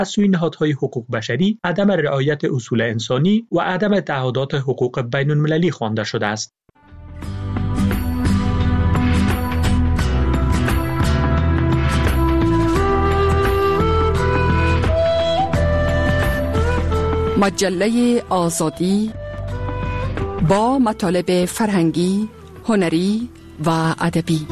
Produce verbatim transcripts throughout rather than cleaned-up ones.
از سوی نهادهای حقوق بشری عدم رعایت اصول انسانی و عدم تعهدات حقوق بین المللی خوانده شده است. مجله آزادی با مطالب فرهنگی، هنری و ادبی.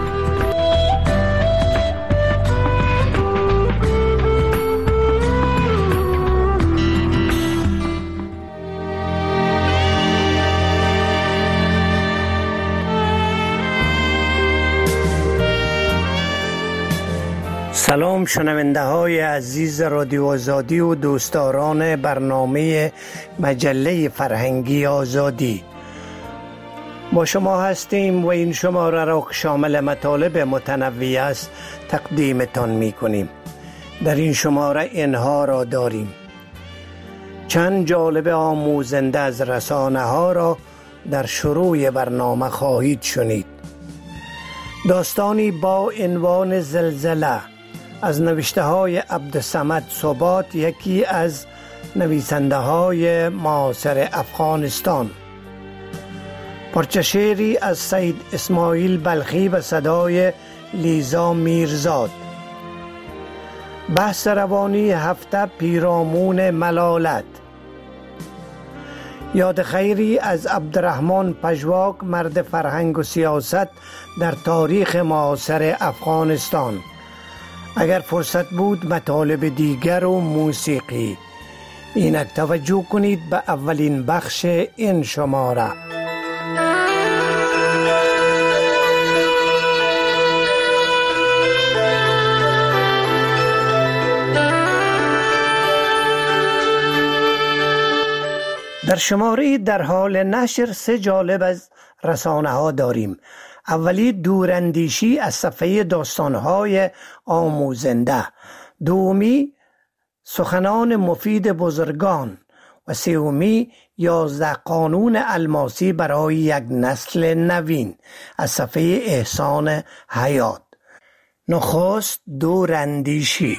سلام شنونده های عزیز رادیو آزادی و دوستداران برنامه مجله فرهنگی آزادی. با شما هستیم و این شماره را که شامل مطالب متنوع است تقدیمتان می کنیم. در این شماره اینها را داریم: چند جالب آموزنده از رسانه ها را در شروع برنامه خواهید شنید. داستانی با عنوان زلزله از نوشته های عبدالصمد ثبات، یکی از نویسنده های معاصر افغانستان. پارچه شعری از سید اسماعیل بلخی به صدای لیزا میرزاد. بحث روانی هفته پیرامون ملالت. یاد خیری از عبدالرحمن پژواک، مرد فرهنگ و سیاست در تاریخ معاصر افغانستان. اگر فرصت بود مطالب دیگر و موسیقی. اینک توجه کنید به اولین بخش این شماره. در شماره در حال نشر سه جالب از رسانه ها داریم. اولی دوراندیشی از صفحه داستانهای آموزنده، دومی سخنان مفید بزرگان و سومی یازده قانون الماسی برای یک نسل نوین از صفحه احسان حیات. نخست دوراندیشی.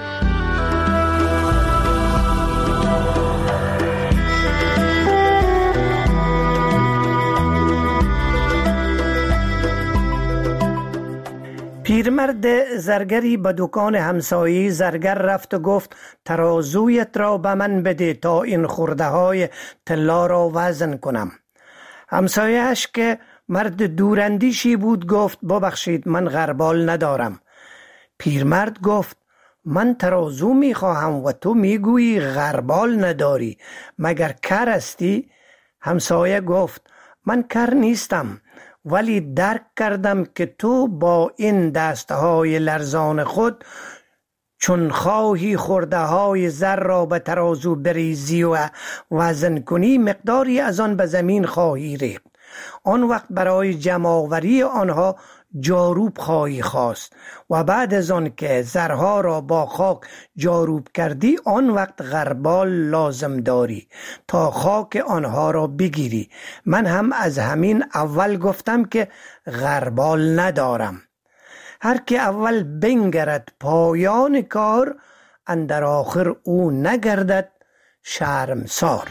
پیرمرد زرگری به دکان همسایه زرگر رفت و گفت ترازویت را به من بده تا این خورده های طلا را وزن کنم. همسایه‌اش که مرد دوراندیشی بود گفت ببخشید من غربال ندارم. پیرمرد گفت من ترازو می خواهم و تو می گویی غربال نداری، مگر کر هستی؟ همسایه گفت من کر نیستم، ولی درک کردم که تو با این دستهای لرزان خود چون خواهی خورده های زر را به ترازو بریزی و وزن کنی مقداری از آن به زمین خواهی ریخت. آن وقت برای جمع‌آوری آنها جاروب خواهی خواست و بعد از آن که زرها را با خاک جاروب کردی آن وقت غربال لازم داری تا خاک آنها را بگیری. من هم از همین اول گفتم که غربال ندارم. هر که اول بنگرد پایان کار اندر آخر او نگردد شرمسار.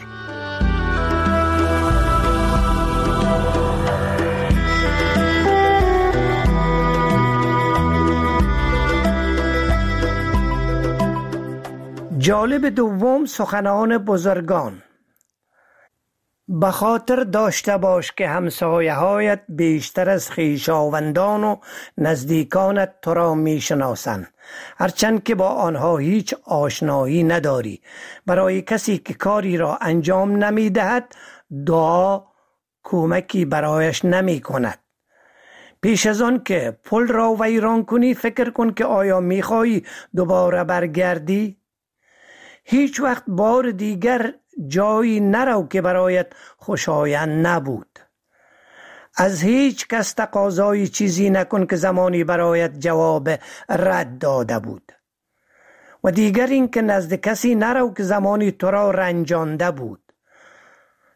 جالب دوم سخنان بزرگان. به خاطر داشته باش که همسایه هایت بیشتر از خویشاوندان و نزدیکانت تو را می شناسند، هرچند که با آنها هیچ آشنایی نداری. برای کسی که کاری را انجام نمی دهد دعا کمکی برایش نمی کند. پیش از آن که پل را ویران کنی فکر کن که آیا می خواهی دوباره برگردی؟ هیچ وقت بار دیگر جایی نرو که برایت خوشایند نبود. از هیچ کس تقاضای چیزی نکن که زمانی برایت جواب رد داده بود. و دیگر این که نزد کسی نرو که زمانی تو را رنجانده بود.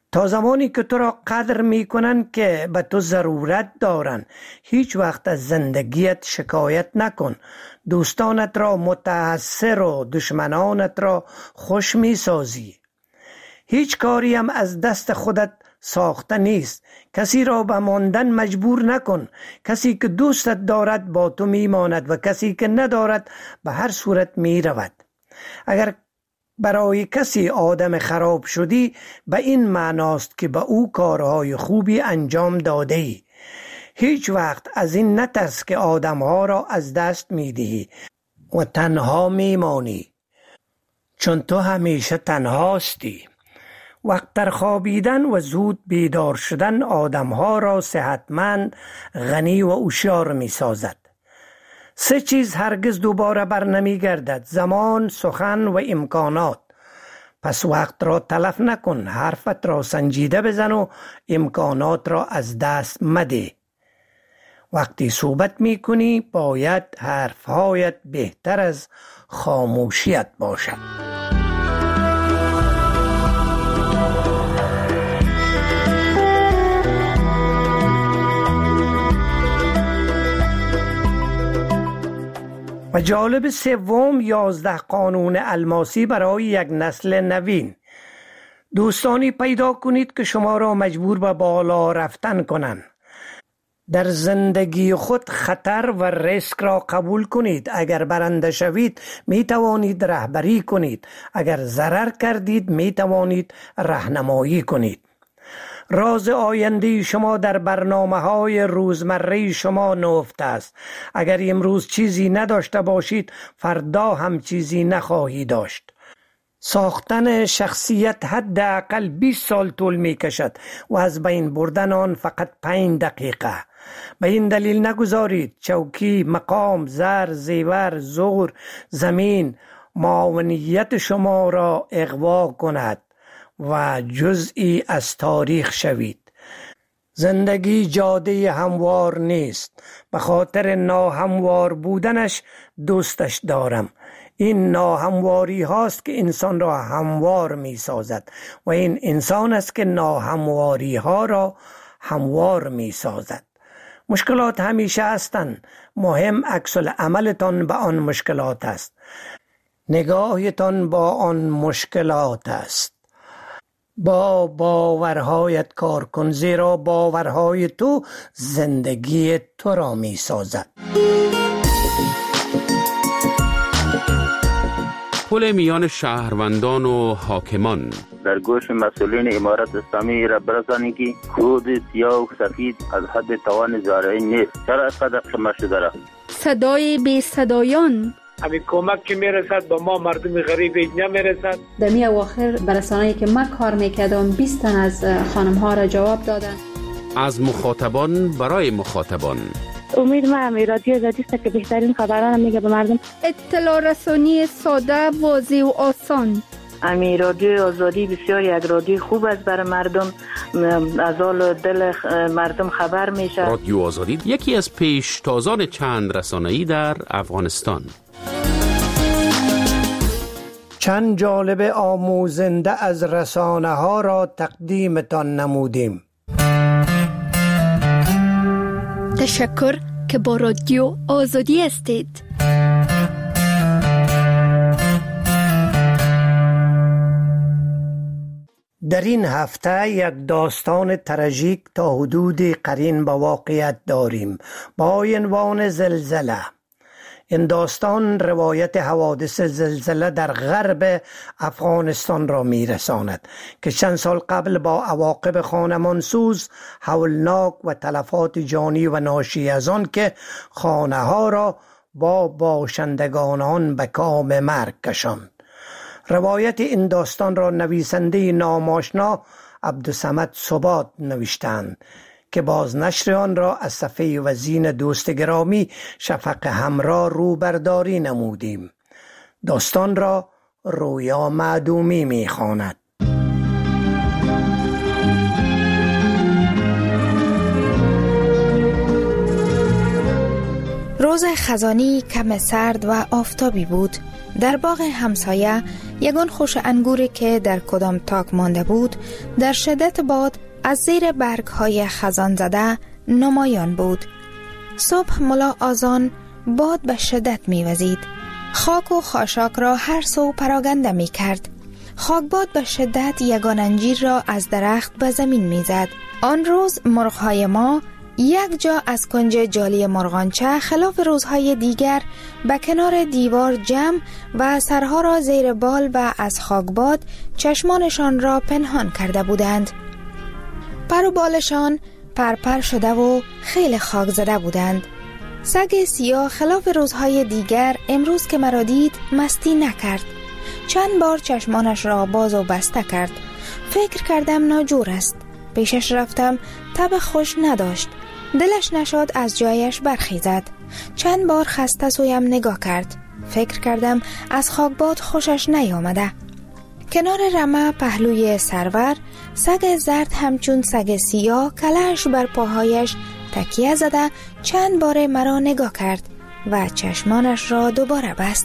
تا زمانی که تو را قدر می کنند که به تو ضرورت دارند، هیچ وقت از زندگیت شکایت نکن. دوستانت را متحسر و دشمنانت را خوش می سازی. هیچ کاری هم از دست خودت ساخته نیست. کسی را به ماندن مجبور نکن. کسی که دوستت دارد با تو می ماند و کسی که ندارد به هر صورت می رود. اگر برای کسی آدم خراب شدی، به این معناست که به او کارهای خوبی انجام داده ای. هیچ وقت از این نترس که آدمها را از دست می دهی و تنها می مانی، چون تو همیشه تنهاستی. وقت در خوابیدن و زود بیدار شدن آدمها را صحتمند، غنی و هوشیار می سازد. سه چیز هرگز دوباره بر نمی گردد: زمان، سخن و امکانات. پس وقت را تلف نکن، حرفت را سنجیده بزن و امکانات را از دست مده. وقتی صحبت می کنی باید حرفهایت بهتر از خاموشیت باشد. و جالب سوم، یازده قانون الماسی برای یک نسل نوین. دوستانی پیدا کنید که شما را مجبور به بالا رفتن کنند. در زندگی خود خطر و ریسک را قبول کنید. اگر برنده شوید می توانید رهبری کنید. اگر ضرر کردید می توانید راهنمایی کنید. راز آینده شما در برنامه‌های روزمره شما نهفته است. اگر امروز چیزی نداشته باشید، فردا هم چیزی نخواهی داشت. ساختن شخصیت حداقل بیست سال طول می کشد و از بین بردن آن فقط پنج دقیقه. به این دلیل نگذارید چوکی، مقام، زر، زیور، زور، زمین، معاونیت شما را اغوا کند و جزئی از تاریخ شوید. زندگی جاده هموار نیست. به خاطر ناهموار بودنش دوستش دارم. این ناهمواری هاست که انسان را هموار می سازد و این انسان است که ناهمواری ها را هموار می سازد. مشکلات همیشه هستند. مهم عکس العملتان به آن مشکلات است. نگاهتان با آن مشکلات است. با باورهایت کار کن، زیرا باورهای تو زندگی تو را می سازد. پل میان شهروندان و حاکمان. در گوش مسئولین امارت اسلامی را برسانید که کود سیاه و سفید از حد توان زارعی نیست. چرا اینقدر قمه شده را؟ صدای بی صدایان. همین کمک که میرسد به ما مردم غریب نمیرسد. در می اواخر برسانه‌ای که من کار میکردم بیست تن از خانم ها را جواب دادن. از مخاطبان برای مخاطبان. امید ما همی رادیو زدیست که بهترین خبران میگه به مردم. اطلاع رسانی ساده، واضح و آسان. امی رادیو آزادی بسیار یک رادیو خوب است برای مردم، از حال دل مردم خبر میشه. رادیو آزادی یکی از پیشتازان چند رسانه‌ای در افغانستان. چند جالب آموزنده از رسانه ها را تقدیمتان نمودیم. تشکر که با رادیو آزادی هستید. در این هفته یک داستان تراژیک تا حدودی قرین به واقعیت داریم با عنوان زلزله. این داستان روایت حوادث زلزله در غرب افغانستان را میرساند که چند سال قبل با عواقب خانمانسوز، هولناک و تلفات جانی و ناشی از آن که خانه ها را با باشندگان آن به کام مرگ کشاند. روایت این داستان را نویسنده ناماشنا عبدالصمد ثبات نوشتند که بازنشر آن را از صفحه وزین دوست گرامی شفق همراه رو برداری نمودیم. داستان را رویا معدومی می خواند. روز خزانی کم سرد و آفتابی بود. در باغ همسایه یگان خوش انگوری که در کدام تاک مانده بود در شدت باد از زیر برگ های خزان زده نمایان بود. صبح ملا آذان باد به شدت می وزید. خاک و خاشاک را هر سو پراگنده می کرد. خاکباد به شدت یگان انجیر را از درخت به زمین می زد. آن روز مرغ‌های ما یک جا از کنج جالی مرغانچه خلاف روزهای دیگر به کنار دیوار جمع و سرها را زیر بال و از خاکباد چشمانشان را پنهان کرده بودند. پر و بالشان پرپر شده و خیلی خاک زده بودند. سگ سیاه خلاف روزهای دیگر امروز که مرا دید مستی نکرد. چند بار چشمانش را باز و بسته کرد. فکر کردم ناجور است. پیشش رفتم، تب خوش نداشت. دلش نشد از جایش برخیزد. چند بار خسته سویم نگاه کرد. فکر کردم از خاکباد خوشش نیامده. کنار رمه پهلوی سرور سگ زرد همچون سگ سیاه کلهش بر پاهایش تکیه زده چند بار مرا نگاه کرد و چشمانش را دوباره بست.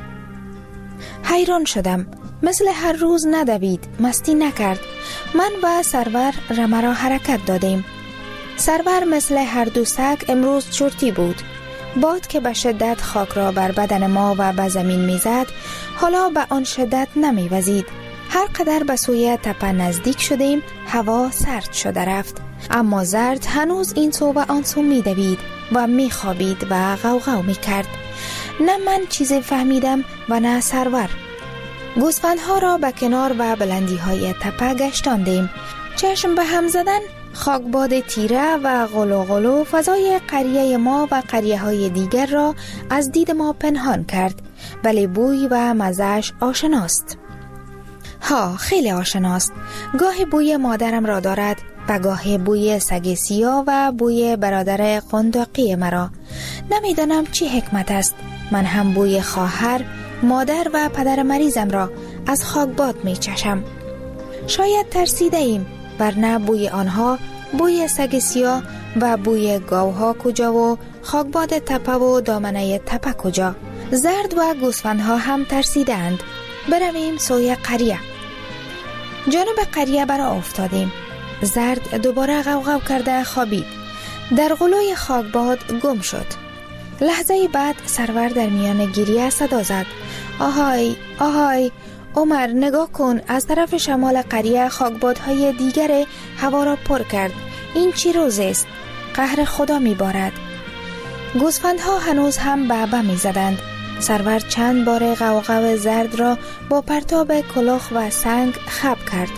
حیران شدم. مثل هر روز ندوید، مستی نکرد. من و سرور رمه را حرکت دادیم. سرور مثل هر دو سگ امروز چرتی بود. باد که به شدت خاک را بر بدن ما و به زمین میزد حالا به آن شدت نمیوزید. هر قدر به سوی تپه نزدیک شدیم هوا سرد شده رفت. اما زرد هنوز این سو و آن سو میدوید و میخوابید و غوغو میکرد. نه من چیزی فهمیدم و نه سرور. گوسفندها را به کنار و بلندی های تپه گشتاندیم. چشم به هم زدن خاکباد تیره و غلو غلو فضای قریه ما و قریه های دیگر را از دید ما پنهان کرد، ولی بوی و مزه‌اش آشناست. ها، خیلی آشناست. گاهی بوی مادرم را دارد و گاهی بوی سگ سیاه و بوی برادر قنداقی مرا. نمیدانم چی حکمت است. من هم بوی خواهر، مادر و پدر مریضم را از خاکباد می چشم. شاید ترسیده ایم، ورنه بوی آنها، بوی سگ سیاه و بوی گاوها کجا و خاکباد تپه و دامنه تپه کجا؟ زرد و گوسفندها هم ترسیده اند. برویم سوی قریه. جانب قریه برا افتادیم. زرد دوباره غوغو کرده خوابید. در غلوی خاکباد گم شد. لحظه بعد سرور در میان گریه صدا زد. آهای آهای عمر، نگاه کن، از طرف شمال قریه خاکبادهای دیگر هوا را پر کرد. این چی روز است؟ قهر خدا می بارد. گوسفندها هنوز هم بعبع می زدند. سرور چند بار غوغو زرد را با پرتاب کلوخ و سنگ خب کرد.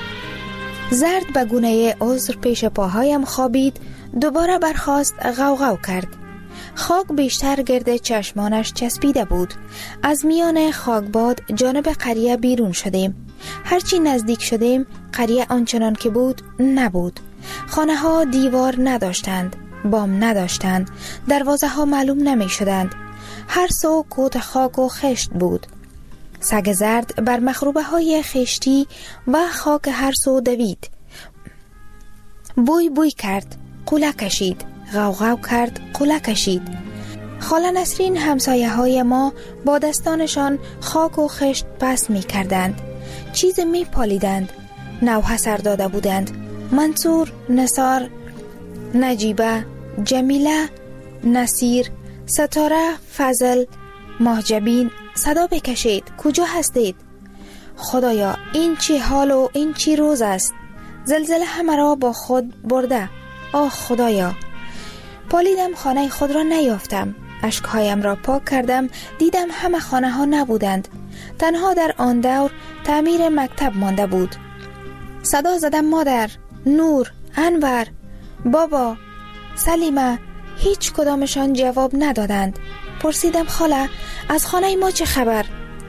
زرد به گونه عذر پیش پاهایم خوابید. دوباره برخاست، غوغو کرد. خاک بیشتر گرد چشمانش چسبیده بود. از میان خاکباد جانب قریه بیرون شدیم. هرچی نزدیک شدیم قریه آنچنان که بود نبود. خانه ها دیوار نداشتند، بام نداشتند، دروازه ها معلوم نمی شدند. هر سو کوت خاک و خشت بود. سگ زرد بر مخروبه های خشتی و خاک هر سو دوید. بوی بوی کرد، قوله کشید، غوغو کرد، قوله کشید. خاله نسرین همسایه های ما با دستانشان خاک و خشت پس می کردند. چیز می پالیدند. نوحه سر داده بودند. منصور، نثار، نجیبه، جمیله، نصیر، ستاره، فضل، ماهجبین صدا بکشید. کجا هستید؟ خدایا، این چی حال و این چی روز است؟ زلزله همه را با خود برده. آه خدایا. پالیدم، خانه خود را نیافتم. اشکهایم را پاک کردم، دیدم همه خانه ها نبودند. تنها در آن دور تعمیر مکتب مانده بود. صدا زدم مادر، نور، انور، بابا، سلیمه. هیچ کدامشان جواب ندادند. پرسیدم خاله، از خانه ما چه خبر؟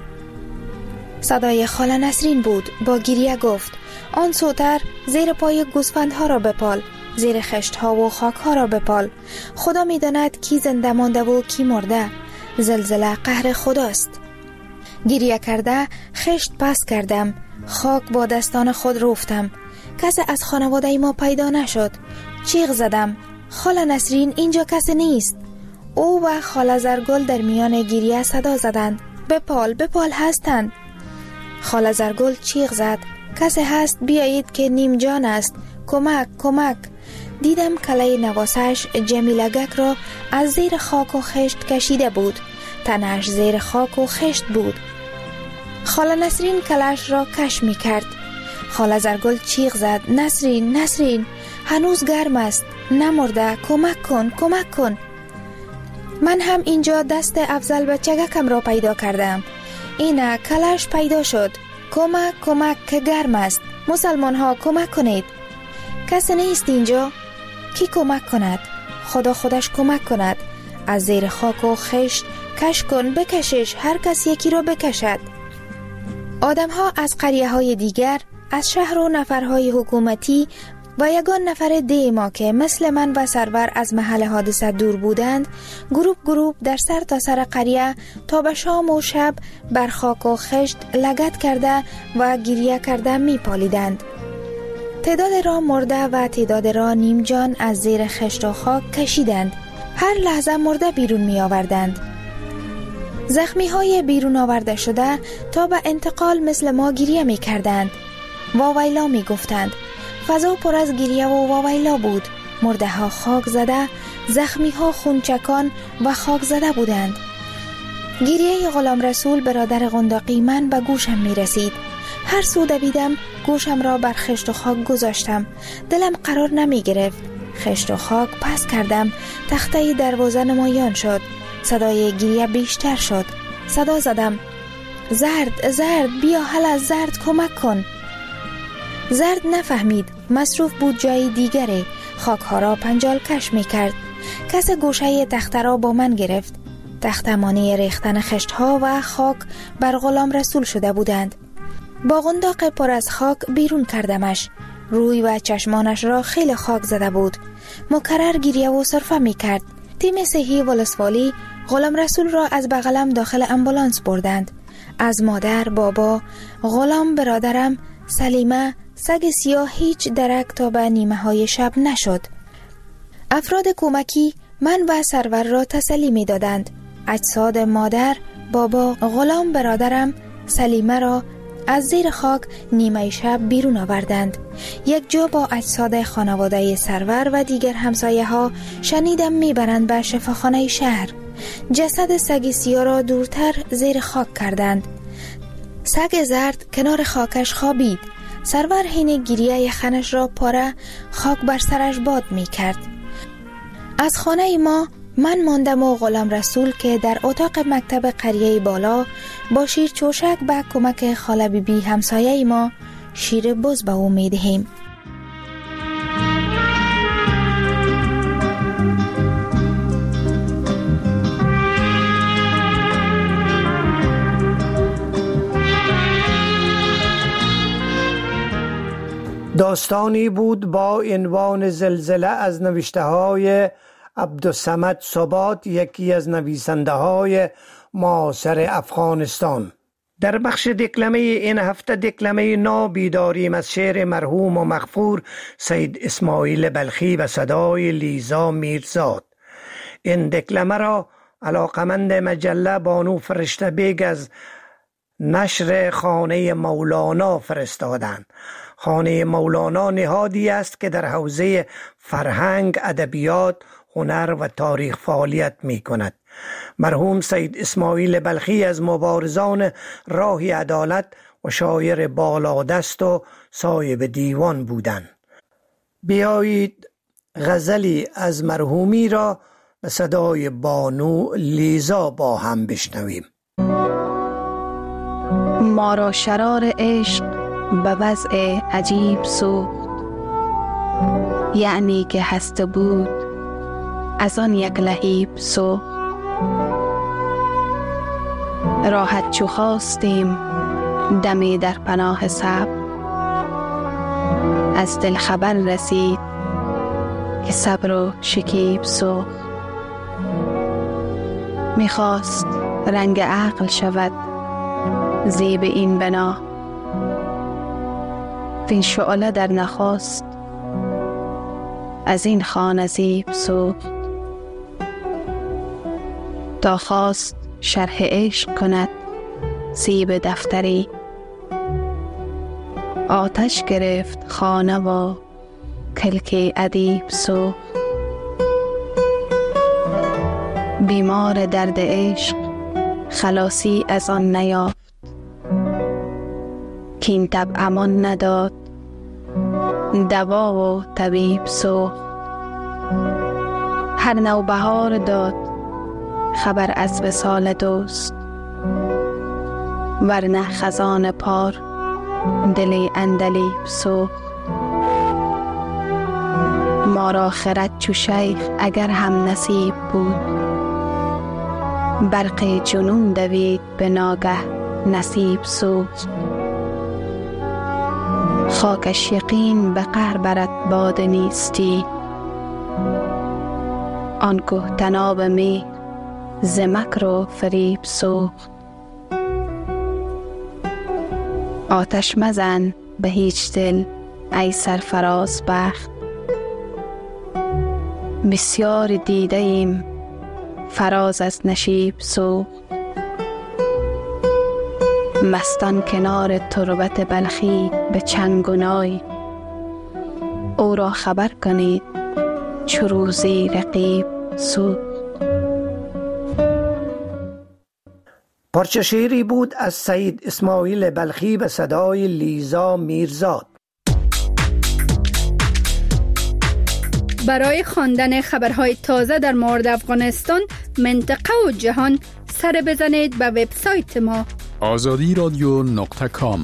صدای خاله نسرین بود. با گریه گفت آن سوتر زیر پای گوسفندها را بپال، زیر خشتها و خاکها را بپال. خدا می داند کی زنده مانده و کی مرده. زلزله قهر خداست. گریه کرده خشت پس کردم. خاک با دستان خود روفتم. کسی از خانواده ما پیدا نشد. چیغ زدم خاله نسرین، اینجا کسی نیست. او و خاله زرگل در میان گریه صدا زدند: بپال بپال هستند. خاله زرگل چیغ زد: کسی هست بیایید که نیم جان است، کمک کمک. دیدم کله نواسش جمیلگک را از زیر خاک و خشت کشیده بود. تنش زیر خاک و خشت بود. خاله نسرین کلش را کش می کرد. خاله زرگل چیغ زد: نسرین نسرین هنوز گرم است، نمرده، کمک کن کمک کن. من هم اینجا دست افضل بچگکم را پیدا کردم. اینه کلش پیدا شد. کمک کمک که گرم است. مسلمان ها کمک کنید. کسی نیست اینجا؟ کی کمک کند؟ خدا خودش کمک کند. از زیر خاک و خشت کش کن، بکشش، هر کس یکی را بکشد. آدم ها از قریه های دیگر، از شهر و نفرهای حکومتی و یگان نفر دی ما که مثل من و سرور از محل حادثه دور بودند، گروپ گروپ در سر تا سر قریه تا به شام و شب بر خاک و خشت لگد کرده و گریه کرده می پالیدند. تعداد را مرده و تعداد را نیم جان از زیر خشت و خاک کشیدند. هر لحظه مرده بیرون می آوردند. زخمی های بیرون آورده شده تا به انتقال مثل ما گریه می کردند. واویلا می گفتند. فضا پر از گریه و واویلا بود. مرده ها خاک زده، زخمی ها خونچکان و خاک زده بودند. گریه غلام رسول برادر قنداقی من به گوشم می رسید. هر سو دویدم گوشم را بر خشت و خاک گذاشتم. دلم قرار نمی گرفت. خشت و خاک پس کردم. تخته دروازه نمایان شد. صدای گریه بیشتر شد. صدا زدم: زرد زرد بیا هلا، زرد کمک کن. زرد نفهمید. مصروف بود جای دیگره. خاک ها را پنجال کش می کرد. کس گوشه تخته را با من گرفت. تخته مانع ریختن خشت ها و خاک بر غلام رسول شده بودند. با قنداق پر از خاک بیرون کردمش. روی و چشمانش را خیلی خاک زده بود. مکرر گریه و صرفه می کرد. تیم صحی ولسوالی غلام رسول را از بغلم داخل امبولانس بردند. از مادر، بابا، غلام برادرم، سلیمه، سگ سیاه هیچ درک تا به نیمه های شب نشد. افراد کمکی من و سرور را تسلی می دادند. اجساد مادر، بابا، غلام برادرم، سلیمه را از زیر خاک نیمه شب بیرون آوردند. یک جا با اجساد خانواده سرور و دیگر همسایه ها شنیدم میبرند به شفاخانه شهر. جسد سگ سیاه را دورتر زیر خاک کردند. سگ زرد کنار خاکش خوابید. سرور حین گریه خنش را پاره خاک بر سرش باد می کرد. از خانه ما من ماندم و غلام رسول که در اتاق مکتب قریه بالا با شیر چوشک به کمک خاله بی بی همسایه ما شیر بز به او می دهیم. داستانی بود با عنوان زلزله از نوشته های عبدالصمد ثبات، یکی از نویسنده های معاصر افغانستان. در بخش دکلمه این هفته دکلمه نابی داریم از شعر مرحوم و مغفور سید اسماعیل بلخی و صدای لیزا میرزاد. این دکلمه را علاقمند مجله بانو فرشته بیگ از نشر خانه مولانا فرستادند. خانه مولانا نهادی است که در حوزه فرهنگ، ادبیات، هنر و تاریخ فعالیت می کند. مرحوم سید اسماعیل بلخی از مبارزان راه عدالت و شاعر بالادست و صاحب دیوان بودند. بیایید غزلی از مرحومی را به صدای بانو لیزا با هم بشنویم. ما را شرار عشق به وضع عجیب سوخت، یعنی که هسته بود از آن یک لهیب سوخت. راحت چو خواستیم دمی در پناه صبر، از دل خبر رسید که صبر و شکیب سوخت. میخواست رنگ عقل شود زیب این بنا، وین شعله در نخواست از این خانه زیب سوخت. تا خواست شرح عشق کند سیب دفتری. آتش گرفت خانه و کلک ادیب سوخت. بیمار درد عشق خلاصی از آن نیافت، کین تب امان نداد دوا و طبیب سوخت. هر نوبهار داد خبر از وصال دوست، ورنه خزان پار دل اندلیب سوخت. ما را خرد چو شیخ اگر هم نصیب بود، برق جنون دوید به ناگه نصیب سوخت. خاکش یقین به قهر برد باد نیستی، آن که تناب می ز مکر و فریب سوخت. آتش مزن به هیچ دل ای سرفراز بخت، بسیار دیده ایم فراز از نشیب سوخت. مستان کنار تربت بلخی به چنگ و نای، او را خبر کنید چو روزی رقیب سوخت. پارچه شعری بود از سید اسماعیل بلخی به صدای لیزا میرزاد. برای خواندن خبرهای تازه در مورد افغانستان، منطقه و جهان، سر بزنید به وبسایت ما آزادی رادیو نقطه کام.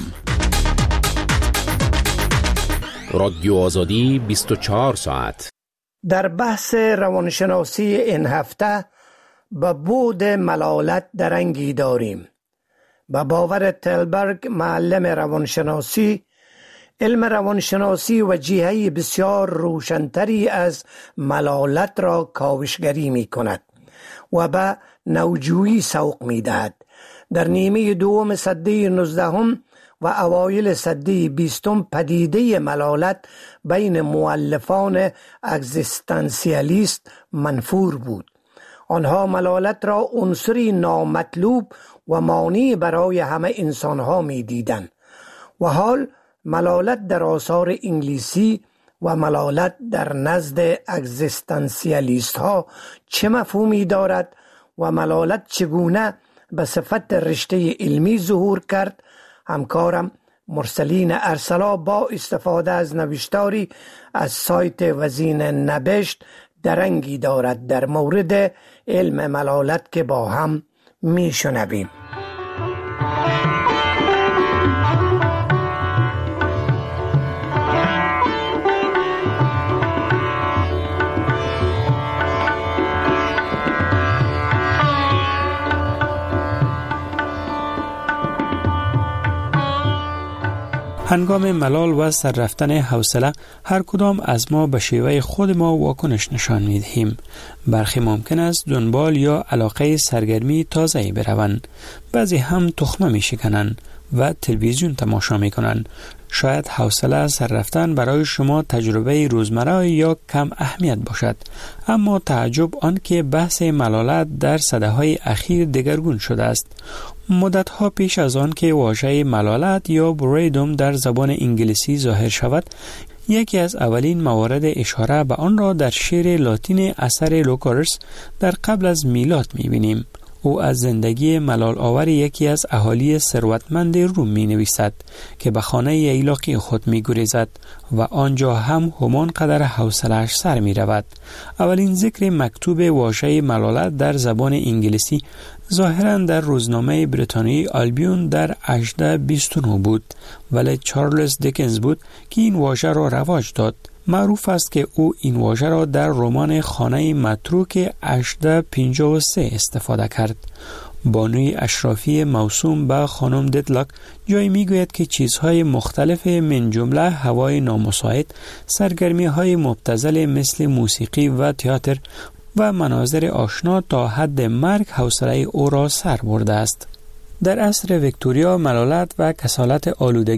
رادیو آزادی بیست و چهار ساعت. در بحث روانشناسی این هفته به بود ملالت درنگی داریم. به باور تلبرگ، معلم روانشناسی، علم روانشناسی و جهه بسیار روشنتری از ملالت را کاوشگری می کند و به نوجویی سوق می دهد. در نیمه دوم سده نوزدهم و اوایل سده بیستم پدیده ملالت بین مؤلفان اگزیستانسیالیست منفور بود. آنها ملالت را عنصری نامطلوب و مانع برای همه انسانها می دیدند و حال ملالت در آثار انگلیسی و ملالت در نزد اگزیستانسیالیست ها چه مفهومی دارد و ملالت چگونه به صفت رشته علمی ظهور کرد، همکارم مرسلین ارسلا با استفاده از نوشتاری از سایت وزین نبشت درنگی دارد در مورد علم ملالت که با هم می شنویم. هنگام ملال و سر رفتن حوصله هر کدام از ما به شیوه خود ما واکنش نشان می‌دهیم. برخی ممکن است دنبال یا علاقه سرگرمی تازه‌ای بروند. بعضی هم تخمه می‌شکنند و تلویزیون تماشا می‌کنند. شاید حوصله سر رفتن برای شما تجربه روزمره یا کم اهمیت باشد، اما تعجب آن که بحث ملالت در سده‌های اخیر دگرگون شده است. مدت‌ها پیش از آن که واژه ملالت یا بریدوم در زبان انگلیسی ظاهر شود، یکی از اولین موارد اشاره به آن را در شعر لاتین اثر لوکارس در قبل از میلاد می‌بینیم. او از زندگی ملال آور یکی از اهالی ثروتمند روم می نویسد که به خانه ییلاقی خود می گریزد و آنجا هم همان قدر حوصله‌اش سر می رود. اولین ذکر مکتوب واژه ملالت در زبان انگلیسی ظاهراً در روزنامه بریتانیایی آلبیون در هجده بیست و نه بود، ولی چارلز دیکنز بود که این واژه را رواج داد. معروف است که او این واژه را در رمان خانه متروک هجده پنجاه و سه استفاده کرد. بانوی اشرافی موسوم به خانم ددلاک جایی میگوید که چیزهای مختلف من جمله هوای نامساعد، سرگرمی‌های مبتذل مثل موسیقی و تئاتر و مناظر آشنا تا حد مرگ حوصله او را سر برده است. در عصر ویکتوریا ملالت و کسالت آلودگی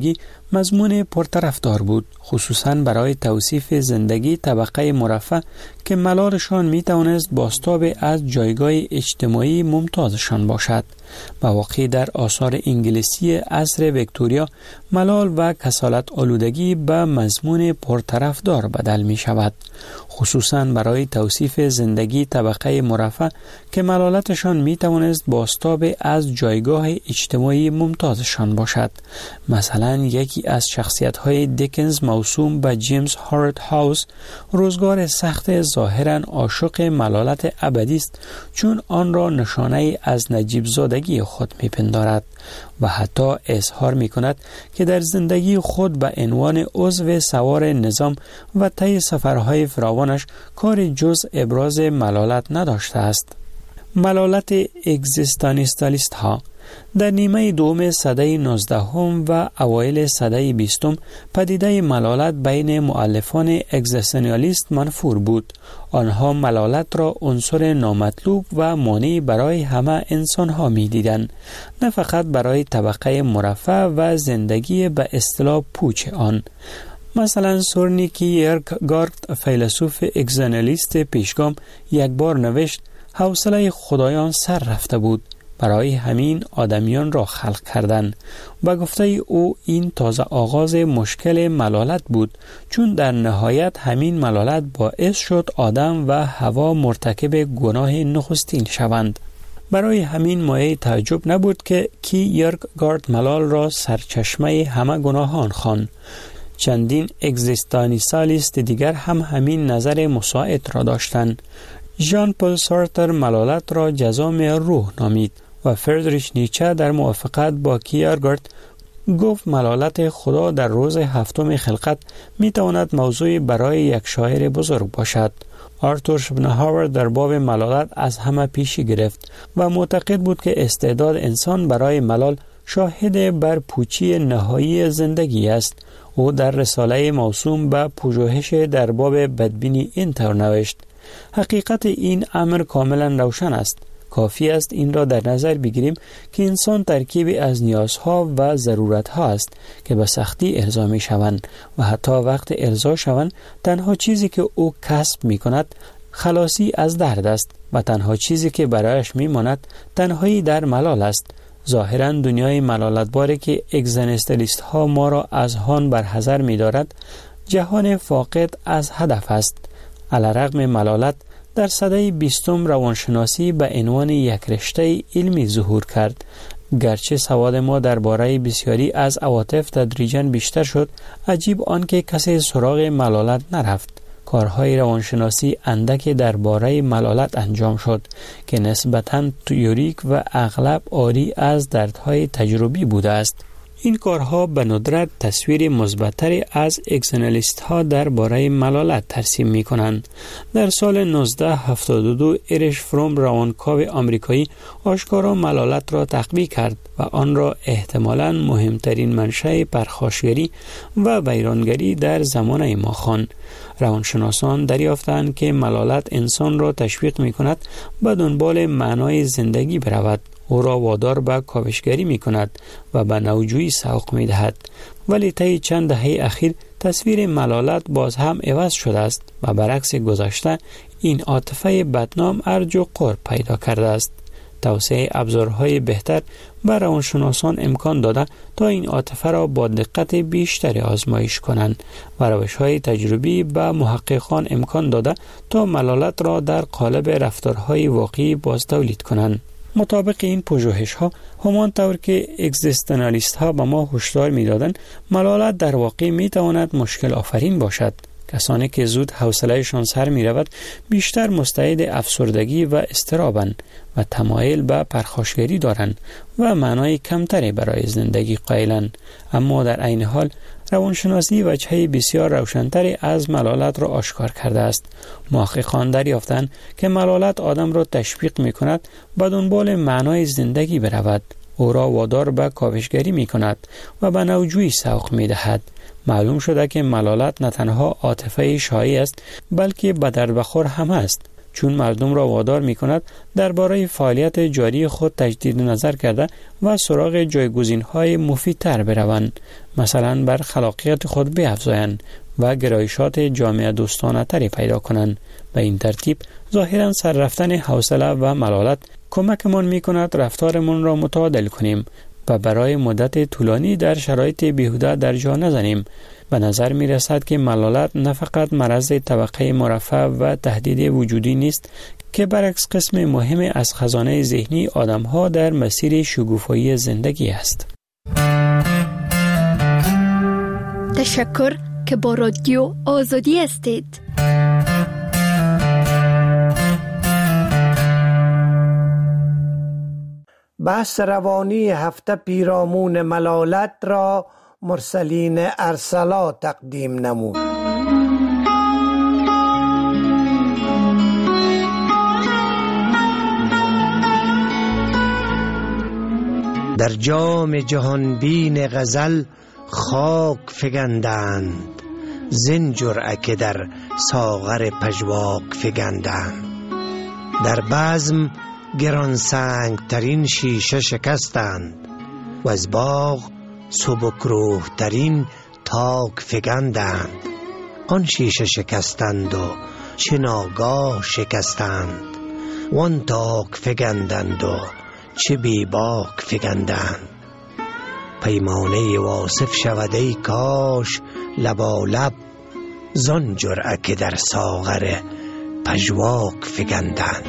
مضمون پرطرفدار بود، خصوصاً برای توصیف زندگی طبقه مرفه که ملالشان می توانست بازتاب از جایگاه اجتماعی ممتازشان باشد. مواقعی در آثار انگلیسی عصر ویکتوریا ملال و کسالت آلودگی به مضمون پرطرفدار بدل می شود، خصوصاً برای توصیف زندگی طبقه مرفه که ملالتشان می توانست بازتاب از جایگاه اجتماعی ممتازشان باشد. مثلا یکی از شخصیت‌های دیکنز موسوم به جیمز هارت هاوس روزگار سخت ظاهراً عاشق ملالت ابدی است، چون آن را نشانه از نجیب زادگی خود می‌پندارد و حتی اظهار می‌کند که در زندگی خود به عنوان عضو سوار نظام و طی سفرهای فراوانش کار جز ابراز ملالت نداشته است. ملالت اگزیستانسیالیست ها در نیمه دوم سده نوزدهم و اوایل سده بیستم پدیده ملالت بین مؤلفان اگزیستانسیالیست منفور بود. آنها ملالت را عنصر نامطلوب و مانع برای همه انسان ها می دیدند، نه فقط برای طبقه مرفه و زندگی به اصطلاح پوچ آن. مثلا سورنی کیرکگارد فیلسوف اگزیستانسیالیست پیشگام یک بار نوشت: حوصله خدایان سر رفته بود، برای همین آدمیان را خلق کردند. با گفته او این تازه آغاز مشکل ملالت بود، چون در نهایت همین ملالت باعث شد آدم و حوا مرتکب گناه نخستین شوند. برای همین مایه تعجب نبود که کیرکگارد ملال را سرچشمه همه گناهان خواند. چندین اگزیستانسیالیست دیگر هم همین نظر مساعد را داشتند. ژان پل سارتر ملالت را جذام روح نامید و فریدریش نیچه در موافقت با کیرکگارد گفت ملالت خدا در روز هفتم خلقت می تواند موضوع برای یک شاعر بزرگ باشد. آرتور شوپنهاور در باب ملالت از همه پیشی گرفت و معتقد بود که استعداد انسان برای ملال شاهد بر پوچی نهایی زندگی است. او در رساله موسوم به پژوهش در باب بدبینی اینطور نوشت: حقیقت این امر کاملا روشن است. کافی است این را در نظر بگیریم که انسان ترکیبی از نیازها و ضرورتها است که به سختی ارضا می شوند و حتی وقت ارضا شوند تنها چیزی که او کسب می کند خلاصی از درد است و تنها چیزی که برایش می ماند تنهایی در ملال است. ظاهراً دنیای ملالتباری که اگزیستانسیالیست ها ما را از آن برحذر می دارد جهان فاقد از هدف است. علیرغم ملالت در سده بیستم روانشناسی به عنوان یک رشته علمی ظهور کرد. گرچه سواد ما درباره بسیاری از عواطف تدریجاً بیشتر شد، عجیب آنکه کسی سراغ ملالت نرفت. کارهای روانشناسی اندک درباره ملالت انجام شد که نسبتاً تئوریک و اغلب عاری از دردهای تجربی بوده است. این کارها به ندرت تصویر مثبت‌تری از اگزیستانسیالیست ها درباره ملالت ترسیم می کنند. در سال نوزده هفتاد و دو اریش فروم روانکاو آمریکایی آشکارا ملالت را تقویه کرد و آن را احتمالاً مهمترین منشأ پرخاشگری و ویرانگری در زمانه ما خواند. روانشناسان دریافتند که ملالت انسان را تشویق می کند به دنبال معنای زندگی برود، او را وادار به کاوشگری می کند و به نوجویی سوق می دهد. ولی طی چند دهه اخیر تصویر ملالت باز هم عوض شده است و برعکس گذشته این عاطفه بدنام ارج و قرب پیدا کرده است. توسعه ابزارهای بهتر به روانشناسان امکان داده تا این عاطفه را با دقت بیشتر آزمایش کنند و روش‌های تجربی به محققان امکان داده تا ملالت را در قالب رفتارهای واقعی باز تولید کنند. مطابق این پژوهش‌ها همانطور که اگزیستانسیالیست ها به ما هشدار می‌دادند ملالت در واقع می‌تواند مشکل آفرین باشد. کسانی که زود حوصله‌شان سر می‌رود بیشتر مستعد افسردگی و اضطرابند و تمایل به پرخاشگری دارند و معنای کمتری برای زندگی قائلند. اما در عین حال روانشناسی وجهه بسیار روشن‌تری از ملالت را آشکار کرده است. محققان دریافتند که ملالت آدم را تشویق می‌کند به دنبال معنای زندگی برود، او را وادار به کاوشگری می‌کند و به نوجویی سوق می‌دهد. معلوم شده که ملالت نه تنها عاطفه شایع است بلکه به درد بخور هم است، چون مردم را وادار می کند درباره فعالیت جاری خود تجدید نظر کرده و سراغ جایگزین‌های مفیدتر بروند، مثلا بر خلاقیت خود بیفزایند و گرایشات جامعه دوستانه تری پیدا کنند. به این ترتیب ظاهراً سر رفتن حوصله و ملالت کمکمان می کند رفتارمان را متعادل کنیم و برای مدت طولانی در شرایط بیهوده در جا نزنیم. به نظر می رسد که ملالت نه فقط مرض طبقه مرفه و تهدید وجودی نیست که برعکس قسم مهم از خزانه ذهنی آدم‌ها در مسیر شگوفایی زندگی است. تشکر که با رادیو آزادی هستید. بحث روانی هفته پیرامون ملالت را مرسلین ارسلا تقدیم نمود. در جام جهان بین غزل خاک فگندند، زین جرعه که در ساغر پژواک فگندند. در بزم گران سنگ ترین شیشه شکستند و از باغ سبک روح ترین تاک فگندند. آن شیشه شکستند و چه ناگاه شکستند، وان تاک فگندند و چه بی باک فگندند. پیمانه واصف شود ای کاش لبالب، زان جرعه که در ساغر پژواک فگندند.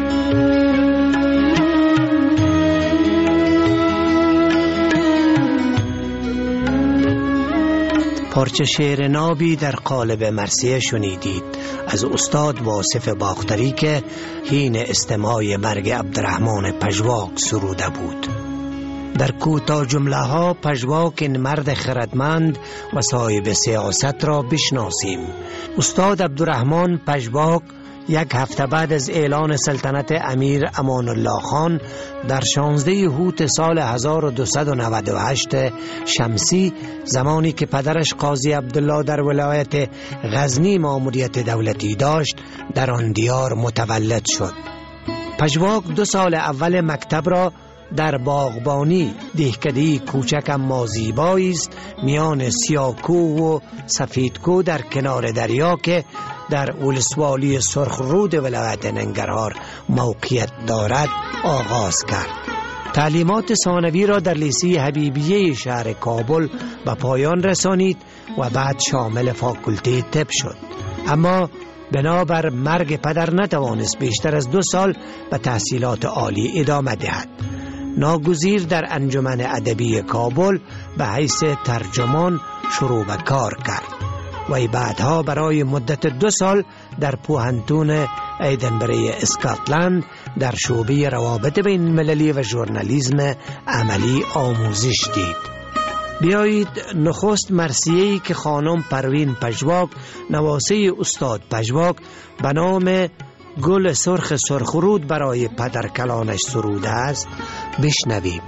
پارچه شعر نابی در قالب مرثیه شنیدید از استاد واصف باختری که حین استماع مرگ عبدالرحمن پژواک سروده بود. در کوتاه جمله ها پژواک این مرد خردمند و صاحب سیاست را بشناسیم. استاد عبدالرحمن پژواک یک هفته بعد از اعلان سلطنت امیر امان الله خان در شانزده اوت سال هزار و دویست و نود و هشت شمسی، زمانی که پدرش قاضی عبدالله در ولایت غزنی ماموریت دولتی داشت، در آن دیار متولد شد. پژواک دو سال اول مکتب را در باغبانی، دهکده‌ای کوچک اما زیبایی است میان سیاکو و سفیدکو در کنار دریا که در ولسوالی سرخرود ولایت ننگرهار موقعیت دارد آغاز کرد. تعلیمات ثانوی را در لیسه حبیبیه شهر کابل به پایان رسانید و بعد شامل فاکولته طب شد، اما بنابر مرگ پدر نتوانست بیشتر از دو سال به تحصیلات عالی ادامه دهد. ناگزیر در انجمن ادبی کابل به حیث ترجمان شروع به کار کرد و بعدها برای مدت دو سال در پوهنتون ایدنبری اسکاتلند در شعبه روابط بین المللی و ژورنالیسم عملی آموزش دید. بیایید نخست مرثیه‌ای که خانم پروین پژواک نواسه استاد پژواک به نام گل سرخ سرخرود برای پدر کلانش سروده است بشنویم.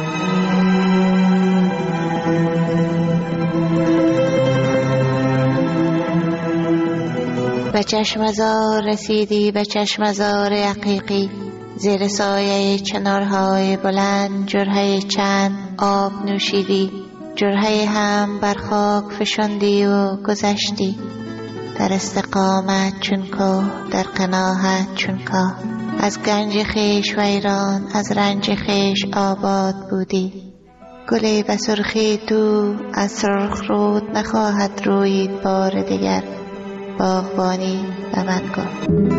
به چشمزار رسیدی، به چشمزار عقیقی، زیر سایه چنارهای بلند جرعه چند آب نوشیدی، جرعه هم بر خاک فشاندی و گذشتی. در استقامت چون کوه، در قناعت چون کاه، از گنج خیش ویران، از رنج خیش آباد بودی. گلی به سرخی تو از سرخ رود نخواهد روید بار دیگر، باغبانی به من کن.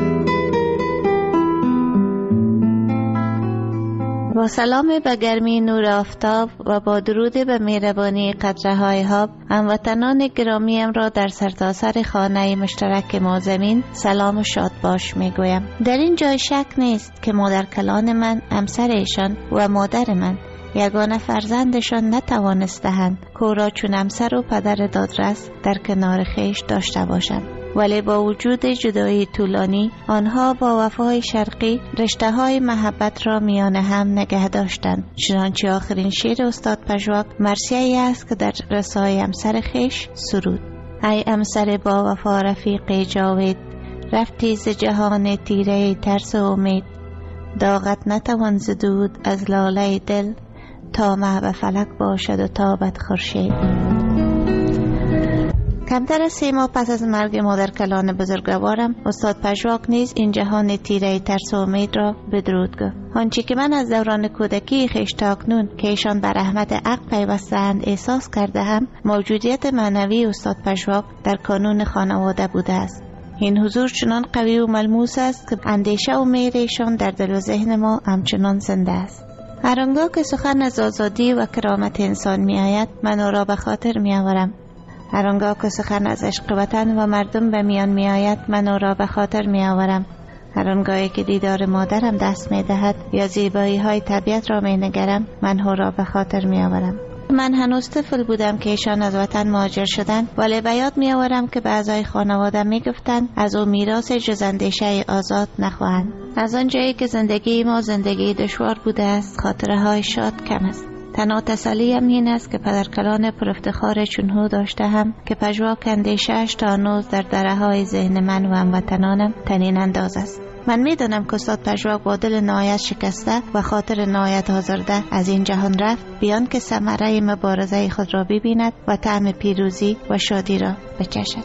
با سلام به گرمی نور آفتاب و با درود به مهربانی قطره های آب، هموطنان گرامیم را در سرتاسر خانه مشترک ما زمین سلام و شاد باش می گویم. در این جای شک نیست که مادر کلان من، همسر ایشان و مادر من یگانه فرزندشان نتوانستند کورا چون همسر و پدر دادرس در کنار خیش داشته باشند، ولی با وجود جدایی طولانی آنها با وفای شرقی رشته های محبت را میان هم نگه داشتند. چنانچه آخرین شعر استاد پژواک مرثیه‌ای است که در رسای همسر خیش سرود: ای همسر با وفا رفیق جاوید، رفتی ز جهان تیره ترس و امید، داغت نتوان زدود از لاله دل، تا محو فلک باشد و تابت خورشید. کمتر از سه ماه پس از مرگ مادر کلان بزرگوارم، استاد پژواک نیز این جهان تیره ترس و امید را بدرود گفت. آنچه که من از دوران کودکی خویش تا اکنون که ایشان بر رحمت حق پیوسته‌اند احساس کرده هم، موجودیت معنوی استاد پژواک در کانون خانواده بوده است. این حضور چنان قوی و ملموس است که اندیشه و مهر ایشان در دل و ذهن ما همچنان زنده است. هر آنگاه که سخن از آزادی و کرامت انسان می آید، من او را به خاطر می آورم. هر آنگاه که سخن از عشق وطن و مردم به میان می آید، من او را به خاطر می آورم. هر آنگاهی که دیدار مادرم دست می دهد یا زیبایی های طبیعت را می نگرم، من او را به خاطر می آورم. من هنوز طفل بودم که ایشان از وطن مهاجر شدند، ولی به یاد می آورم که به اعضای خانواده می گفتند از او میراث جز اندیشه آزاد نخواهند. از آنجایی که زندگی ما زندگی دشوار بوده است، خاطره های شاد کم است. تنها تسلیم این است که پدرکلان پر افتخار چون او داشته هم که پژواک اندیشه‌اش تا هنوز در دره های ذهن من و هموطنانم طنین انداز است. من میدانم که استاد پژواک با دل نهایت شکسته و خاطر نهایت آزرده از این جهان رفت، بیان که ثمره مبارزه خود را ببیند و طعم پیروزی و شادی را بچشد.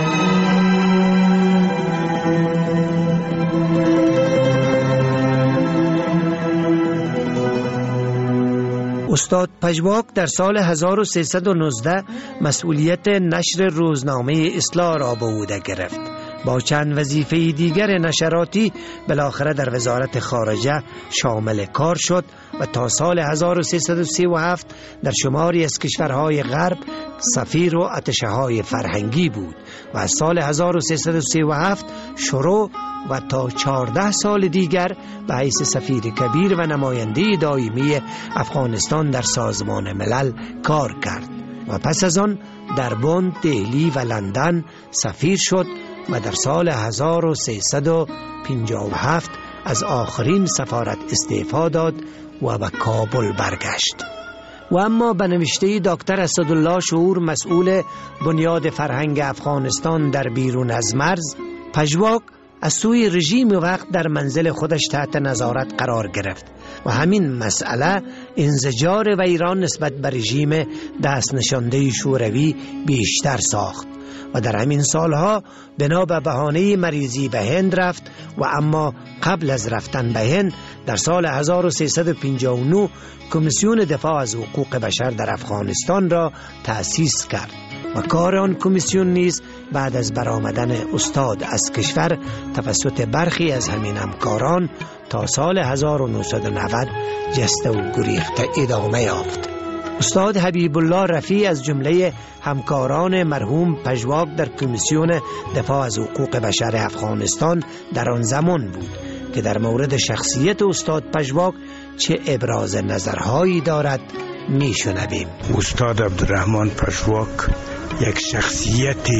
استاد پژواک در سال هزار و سیصد و نوزده مسئولیت نشر روزنامه اصلاح را به عهده گرفت. با چند وظیفه دیگر نشراتی بالاخره در وزارت خارجه شامل کار شد و تا سال هزار و سیصد و سی و هفت در شماری از کشورهای غرب سفیر و اتشه های فرهنگی بود و از سال هزار و سیصد و سی و هفت شروع و تا چهارده سال دیگر به حیث سفیر کبیر و نماینده دائمی افغانستان در سازمان ملل کار کرد و پس از آن در بن، دهلی و لندن سفیر شد و در سال هزار و سیصد و پنجاه و هفت از آخرین سفارت استعفا داد و به کابل برگشت. و اما به نوشته دکتر اسدالله شعور، مسئول بنیاد فرهنگ افغانستان در بیرون از مرز، پژواک از سوی رژیم وقت در منزل خودش تحت نظارت قرار گرفت و همین مسئله انزجار و ایران نسبت به رژیم دست نشانده شوروی بیشتر ساخت و در همین سالها بنا به بهانه مریضی به هند رفت و اما قبل از رفتن به هند در سال هزار و سیصد و پنجاه و نه کمیسیون دفاع از حقوق بشر در افغانستان را تأسیس کرد و کار آن کمیسیون نیز بعد از برآمدن استاد از کشور توسط برخی از همین همکاران تا سال هزار و نهصد و نود جسته و گریخته ادامه یافت. استاد حبیب الله رفیع از جمله همکاران مرحوم پژواک در کمیسیون دفاع از حقوق بشر افغانستان در آن زمان بود که در مورد شخصیت استاد پژواک چه ابراز نظرهایی دارد میشنویم. استاد عبدالرحمن پژواک یک شخصیت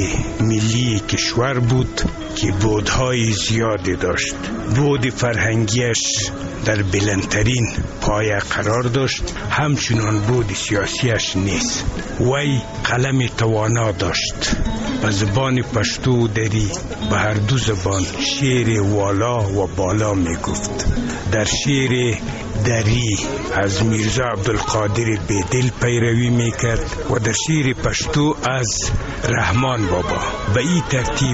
ملی کشور بود که بودهای زیادی داشت. بود فرهنگیش در بلندترین پایه قرار داشت، همچنان بود سیاسیش نیست. وی قلم توانا داشت، به زبان پشتو و دری به هر دو زبان شعر والا و بالا می گفت. در شعر دری از میرزا عبدالقادر بیدل پیروی می کرد و در شعر پشتو از رحمان بابا. به این ترتیب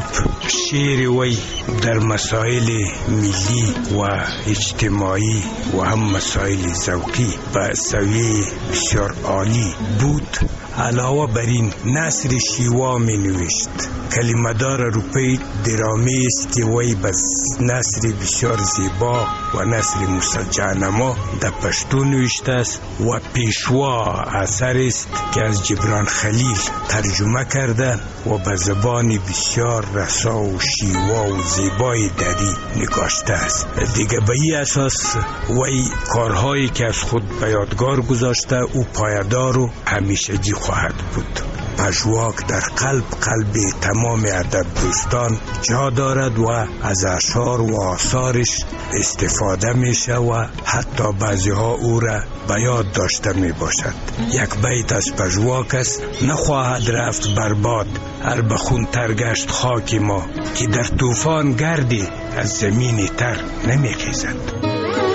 شعر وی در مسائل ملی و اجتماعی و هم مسائل ذوقی به سویه بسیار عالی بود. علاوه بر این نثر شیوا می نوشت. کلمدار روپی درامی است که وی به نثر بسیار زیبا و نثر مسجعنما در پشتو نوشته است و پیشوا اثر است که از جبران خلیل ترجمه کرده و به زبان بسیار رسا و شیوا و زیبای دری نگاشته است. دیگه به این اساس وی کارهایی که از خود به یادگار گذاشته او پایدار و همیشگی خواهد بود. پژواک در قلب قلب تمام ادب دوستان جا دارد و از اشعار و آثارش استفاده میشه و حتی بعضی ها او را به یاد داشته می باشد. یک بیت از پژواک است: نخواهد رفت برباد هر بخون تر گشت خاک ما، که در طوفان گردی از زمین تر نمی خیزد.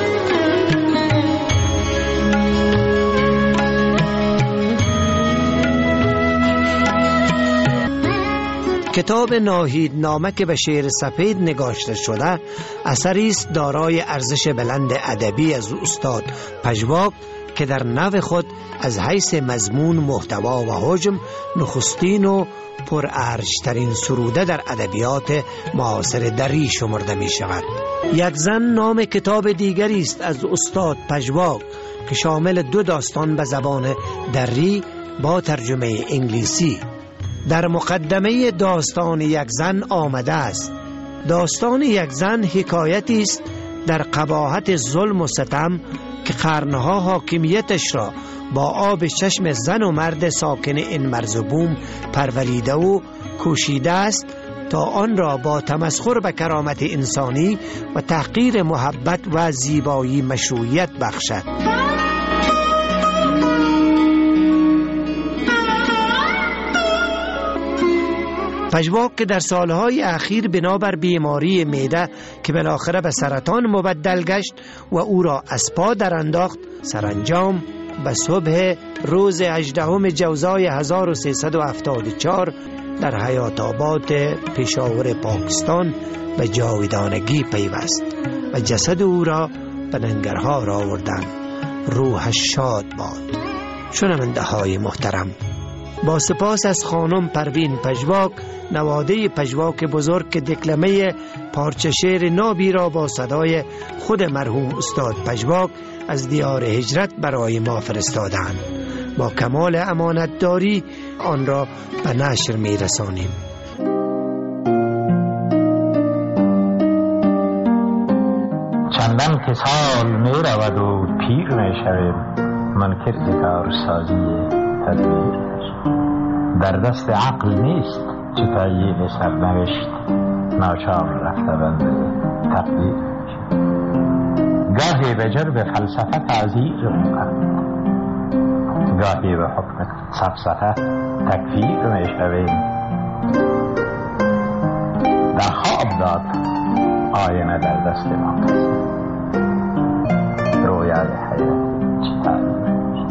کتاب ناهید نامه که به شعر سپید نگاشته شده اثری است دارای ارزش بلند ادبی از استاد پژواک که در نو خود از حیث مضمون، محتوا و حجم نخستین و پرارج‌ترین سروده در ادبیات معاصر دری شمرده می شود. یک زن نام کتاب دیگری است از استاد پژواک که شامل دو داستان به زبان دری با ترجمه انگلیسی. در مقدمه داستان یک زن آمده است: داستان یک زن حکایتی است در قباحت ظلم و ستم که قرنها حاکمیتش را با آب چشم زن و مرد ساکن این مرز و بوم پروریده و کوشیده است تا آن را با تمسخر به کرامت انسانی و تحقیر محبت و زیبایی مشروعیت بخشد. پژواک که در سالهای اخیر بنابر بیماری معده که بالاخره به سرطان مبدل گشت و او را از پا در انداخت، سرانجام به صبح روز هجدهم جوزای هزار و سیصد و هفتاد و چهار در حیات آباد پشاور پاکستان به جاودانگی پیوست و جسد او را به ننگرهار آوردند. روحش شاد باد. شنونده های محترم، با سپاس از خانم پروین پژواک، نواده پژواک بزرگ که دکلمه پارچه شعر نابی را با صدای خود مرحوم استاد پژواک از دیار هجرت برای ما فرستادند، با کمال امانتداری آن را به نشر می رسانیم. چندان که سال می رود و پیر می شویم، منکر ز کارسازی تدبیر در دست عقل نیست چه تعیین سرنوشت، ناچار رفته بنده تقدیر. گاهی به جرب فلسفه تعذیر می‌کنند، گاهی به حکم سفسطه تکفیر می‌شویم. در خواب داد آینه در دست ما کسی، رویای حیاتی چه تعبیر.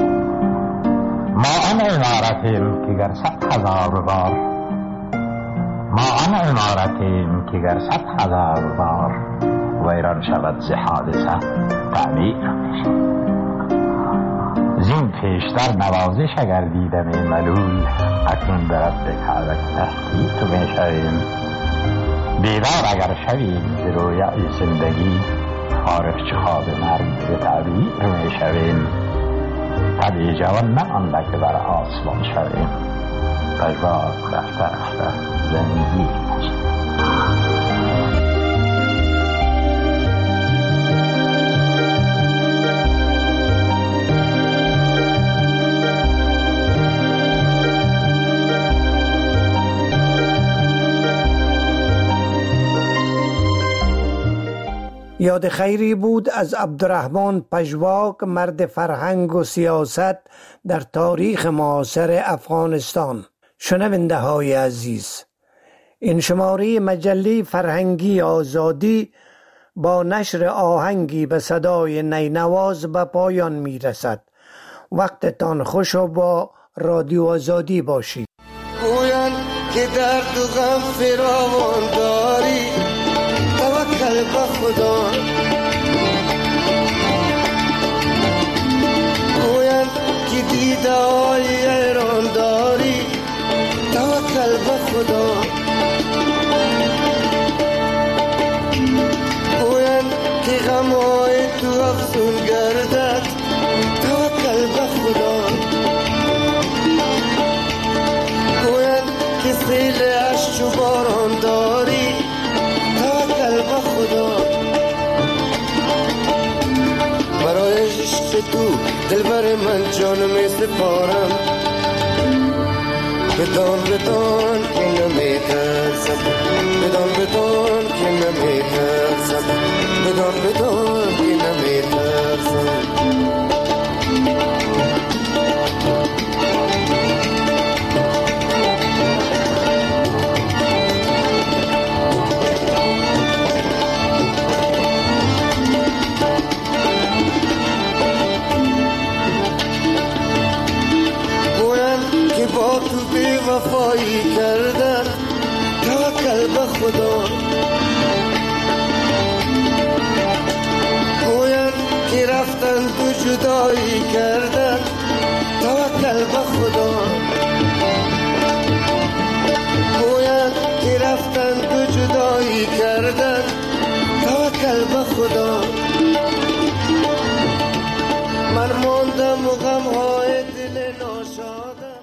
ما آن عمارتیم که گر صد هزار بار، ما آن عمارتیم که گر صد هزار بار ویران شود ز حادثه تعمیر میشه. زین پیشتر نوازش اگر دیدم ملول، اکنون به رد کعبه تحقیق میشویم. بیدار اگر شویم ز رویای زندگی، فارغ چه خواب مرگ به تعبیر میشویم. طبیعی جوان نمانده که بر آسمان شویم، پژواک رفته رفته زندگی میشه. یاد خیری بود از عبدالرحمن پژواک، مرد فرهنگ و سیاست در تاریخ معاصر افغانستان. شنونده های عزیز، این شماره مجله فرهنگی آزادی با نشر آهنگی به صدای نینواز به پایان می رسد. وقتتان خوش و با رادیو آزادی باشید. گویند که درد و غم فراوان داری، توکل به خدا. گویند که دیده های ایران داری، توکل به خدا. گویند که غم های تو افزون گردد، توکل به خدا. گویند که سیل عشق و باران داری، توکل به خدا. برای عشق تو دلبر من جان می سپارم، بدان بدان که نمیترسم، بدان بدان که نمیترسم، بدان بدان که نمیترسم. با تو بی وفایی کردن توکل به خدا، گوین که رفتن تو جدایی کردن توکل به خدا.